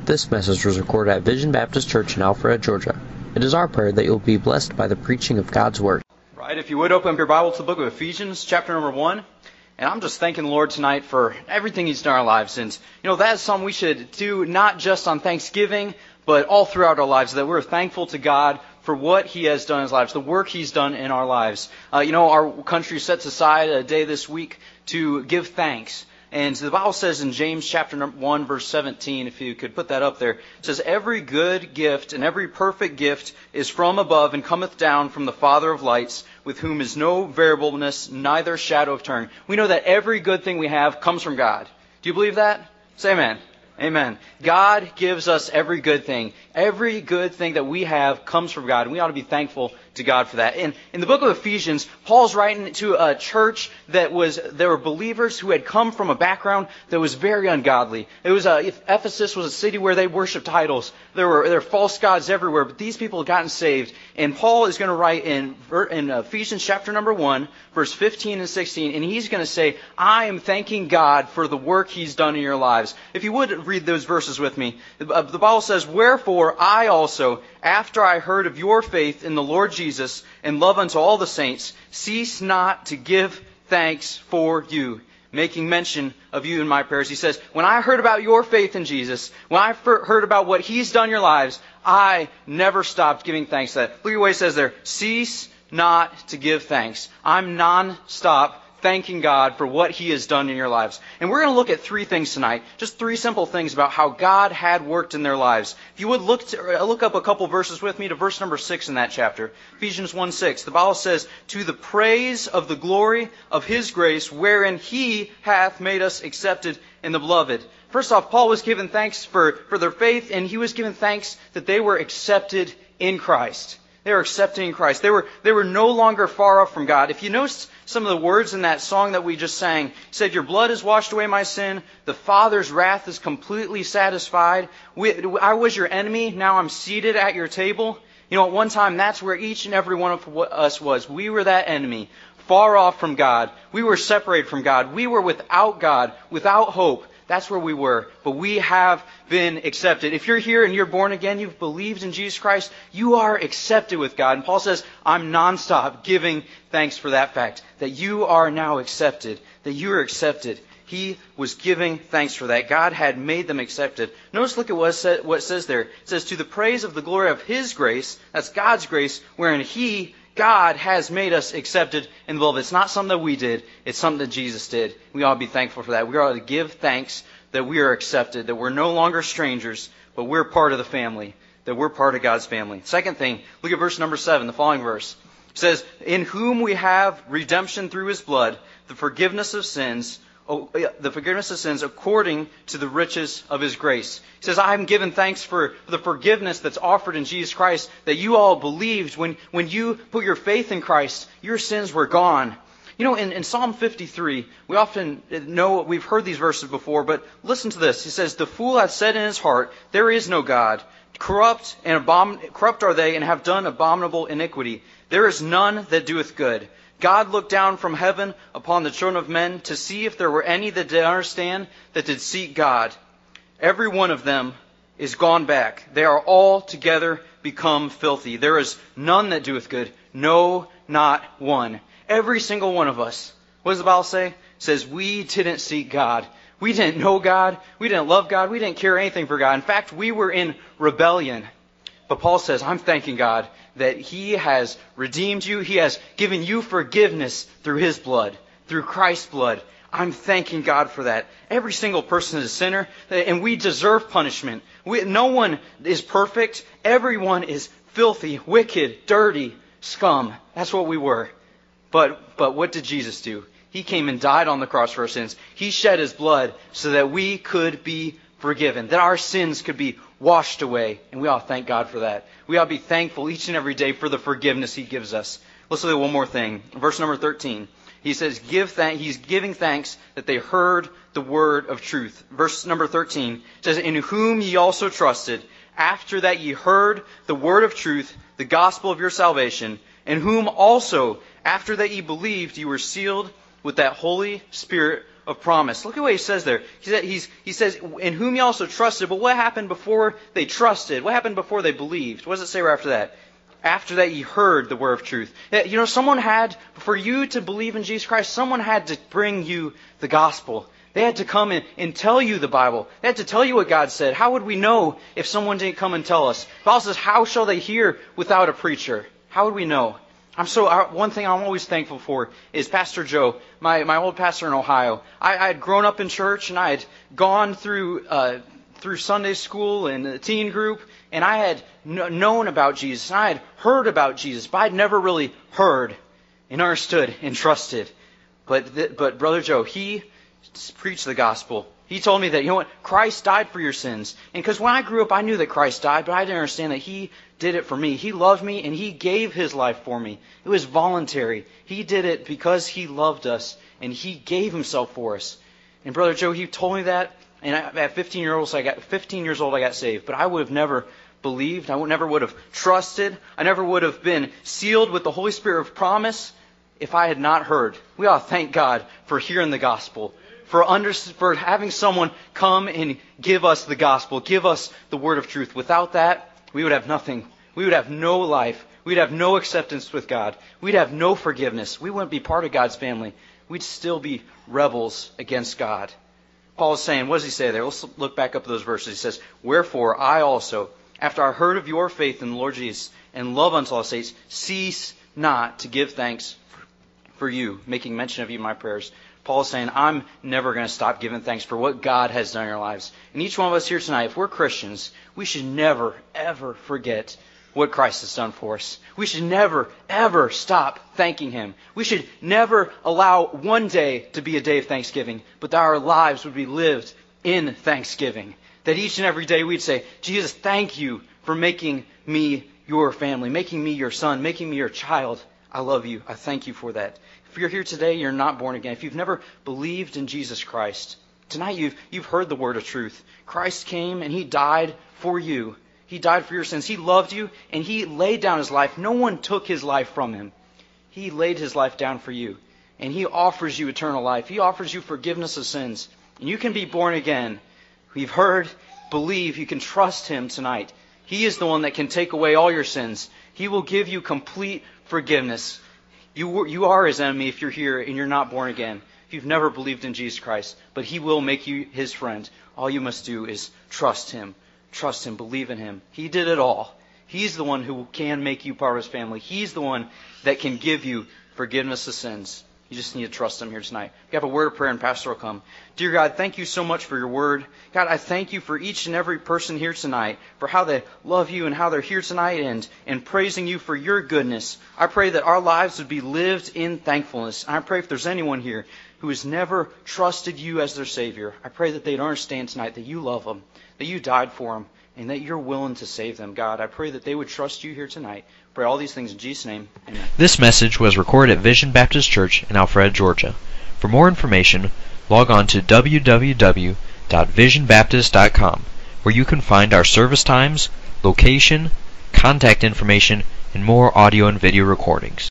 This message was recorded at Vision Baptist Church in Alpharetta, Georgia. It is our prayer that you will be blessed by the preaching of God's Word. Right, if you would open up your Bible to the book of Ephesians, chapter number 1. And I'm just thanking the Lord tonight for everything He's done in our lives. And, that is something we should do not just on Thanksgiving, but all throughout our lives, that we're thankful to God for what He has done in His lives, the work He's done in our lives. Our country sets aside a day this week to give thanks. And the Bible says in James chapter 1, verse 17, if you could put that up there, it says, "Every good gift and every perfect gift is from above and cometh down from the Father of lights, with whom is no variableness, neither shadow of turning." We know that every good thing we have comes from God. Do you believe that? Say amen. Amen. God gives us every good thing. Every good thing that we have comes from God, and we ought to be thankful to God for that. In the book of Ephesians, Paul's writing to a church there were believers who had come from a background that was very ungodly. Ephesus was a city where they worshipped idols. There were false gods everywhere, but these people had gotten saved. And Paul is going to write in Ephesians chapter number 1, verse 15 and 16, and he's going to say, "I am thanking God for the work He's done in your lives." If you would read those verses with me. The Bible says, "Wherefore I also, after I heard of your faith in the Lord Jesus and love unto all the saints, cease not to give thanks for you, making mention of you in my prayers." He says, when I heard about your faith in Jesus, when I heard about what He's done in your lives, I never stopped giving thanks to that. Look at what he says there. Cease not to give thanks. I'm non-stop thanking God for what He has done in your lives. And we're going to look at three things tonight, just three simple things about how God had worked in their lives. If you would look up a couple verses with me to verse number 6 in that chapter. Ephesians 1:6. The Bible says, "To the praise of the glory of His grace, wherein He hath made us accepted in the beloved." First off, Paul was given thanks for their faith, and he was given thanks that they were accepted in Christ. They were accepted in Christ. They were no longer far off from God. If you notice some of the words in that song that we just sang, it said, "Your blood has washed away my sin. The Father's wrath is completely satisfied. I was your enemy. Now I'm seated at your table." At one time, that's where each and every one of us was. We were that enemy, far off from God. We were separated from God. We were without God, without hope. That's where we were. But we have been accepted. If you're here and you're born again, you've believed in Jesus Christ, you are accepted with God. And Paul says, I'm nonstop giving thanks for that fact, that you are now accepted, that you are accepted. He was giving thanks for that. God had made them accepted. Notice, look at what it says there. It says, "To the praise of the glory of His grace," that's God's grace, "wherein God has made us accepted in the beloved." It's not something that we did. It's something that Jesus did. We ought to be thankful for that. We ought to give thanks that we are accepted, that we're no longer strangers, but we're part of the family, that we're part of God's family. Second thing, look at verse number 7, the following verse. It says, "In whom we have redemption through His blood, the forgiveness of sins according to the riches of His grace." He says, I'm giving thanks for the forgiveness that's offered in Jesus Christ, that you all believed when you put your faith in Christ, your sins were gone. In Psalm 53, we often know, we've heard these verses before, but listen to this. He says, "The fool hath said in his heart, there is no God. Corrupt are they, and have done abominable iniquity. There is none that doeth good. God looked down from heaven upon the children of men to see if there were any that did understand, that did seek God. Every one of them is gone back. They are all together become filthy. There is none that doeth good. No, not one." Every single one of us. What does the Bible say? It says we didn't seek God. We didn't know God. We didn't love God. We didn't care anything for God. In fact, we were in rebellion. But Paul says, I'm thanking God that He has redeemed you. He has given you forgiveness through His blood, through Christ's blood. I'm thanking God for that. Every single person is a sinner, and we deserve punishment. No one is perfect. Everyone is filthy, wicked, dirty, scum. That's what we were. But what did Jesus do? He came and died on the cross for our sins. He shed His blood so that we could be forgiven, that our sins could be washed away. And we ought to thank God for that. We ought to be thankful each and every day for the forgiveness He gives us. Let's look at one more thing. Verse number 13. He says, He's giving thanks that they heard the word of truth. Verse number 13 says, "In whom ye also trusted, after that ye heard the word of truth, the gospel of your salvation, in whom also, after that ye believed, ye were sealed with that Holy Spirit of promise. Look at what he says there. He says, in whom you also trusted. But what happened before they trusted? What happened before they believed? What does it say right after that? After that ye heard the word of truth. Someone had, for you to believe in Jesus Christ, someone had to bring you the gospel. They had to come and tell you the Bible. They had to tell you what God said. How would we know if someone didn't come and tell us? The Bible says, how shall they hear without a preacher? How would we know? One thing I'm always thankful for is Pastor Joe, my old pastor in Ohio. I had grown up in church and I had gone through Sunday school and the teen group, and I had known about Jesus, and I had heard about Jesus, but I'd never really heard and understood and trusted. But Brother Joe, he preached the gospel. He told me that, Christ died for your sins. And because when I grew up, I knew that Christ died, but I didn't understand that He did it for me. He loved me, and He gave His life for me. It was voluntary. He did it because He loved us, and He gave Himself for us. And Brother Joe, he told me that, and at 15 years old, I got saved. But I would have never believed. I never would have trusted. I never would have been sealed with the Holy Spirit of promise if I had not heard. We ought to thank God for hearing the gospel, for having someone come and give us the gospel, give us the word of truth. Without that, we would have nothing. We would have no life. We'd have no acceptance with God. We'd have no forgiveness. We wouldn't be part of God's family. We'd still be rebels against God. Paul is saying, what does he say there? Let's look back up at those verses. He says, wherefore I also, after I heard of your faith in the Lord Jesus and love unto all saints, cease not to give thanks for you, making mention of you in my prayers. Paul is saying, I'm never going to stop giving thanks for what God has done in our lives. And each one of us here tonight, if we're Christians, we should never, ever forget what Christ has done for us. We should never, ever stop thanking Him. We should never allow one day to be a day of thanksgiving, but that our lives would be lived in thanksgiving. That each and every day we'd say, Jesus, thank you for making me your family, making me your son, making me your child. I love you. I thank you for that. If you're here today, you're not born again. If you've never believed in Jesus Christ, tonight you've heard the word of truth. Christ came and He died for you. He died for your sins. He loved you and He laid down His life. No one took His life from Him. He laid His life down for you. And He offers you eternal life. He offers you forgiveness of sins. And you can be born again. We've heard, believe, you can trust Him tonight. He is the one that can take away all your sins. He will give you complete forgiveness. You are His enemy if you're here and you're not born again, if you've never believed in Jesus Christ. But He will make you His friend. All you must do is trust Him. Trust Him. Believe in Him. He did it all. He's the one who can make you part of His family. He's the one that can give you forgiveness of sins. You just need to trust Him here tonight. We have a word of prayer and Pastor will come. Dear God, thank you so much for your word. God, I thank you for each and every person here tonight, for how they love you and how they're here tonight and praising you for your goodness. I pray that our lives would be lived in thankfulness. And I pray if there's anyone here who has never trusted you as their Savior, I pray that they'd understand tonight that you love them, that you died for them, and that you're willing to save them. God, I pray that they would trust you here tonight. I pray all these things in Jesus' name. Amen. This message was recorded at Vision Baptist Church in Alpharetta, Georgia. For more information, log on to www.visionbaptist.com, where you can find our service times, location, contact information, and more audio and video recordings.